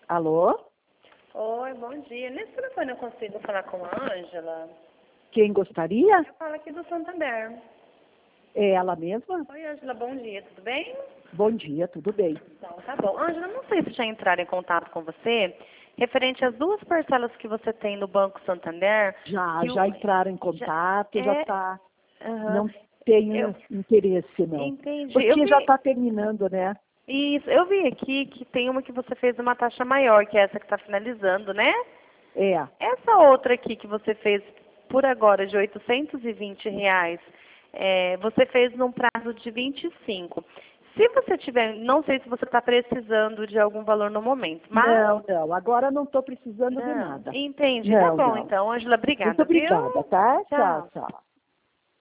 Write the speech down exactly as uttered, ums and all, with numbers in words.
Alô? Oi, bom dia. Nesse telefone eu consigo falar com a Ângela? Quem gostaria? Eu falo aqui do Santander. É ela mesma? Oi, Ângela, bom dia, tudo bem? Bom dia, tudo bem. Então, tá bom. Ângela, não sei se já entraram em contato com você, referente às duas parcelas que você tem no Banco Santander. Já, que já o- entraram em contato, já, já é, está. aham. Não tenho Eu interesse, não. entendi. Eu Porque já vi, está terminando, né? isso, eu vi aqui que tem uma que você fez uma taxa maior, que é essa que está finalizando, né? É. Essa outra aqui que você fez por agora de oitocentos e vinte reais, é, você fez num prazo de vinte e cinco. Se você tiver, não sei se você está precisando de algum valor no momento, mas... Não, não. Agora não estou precisando de Não, nada. entendi. Tá Não, bom, não. então, Ângela, Muito obrigada, viu? obrigada, tá? Tchau, Tchau. tchau.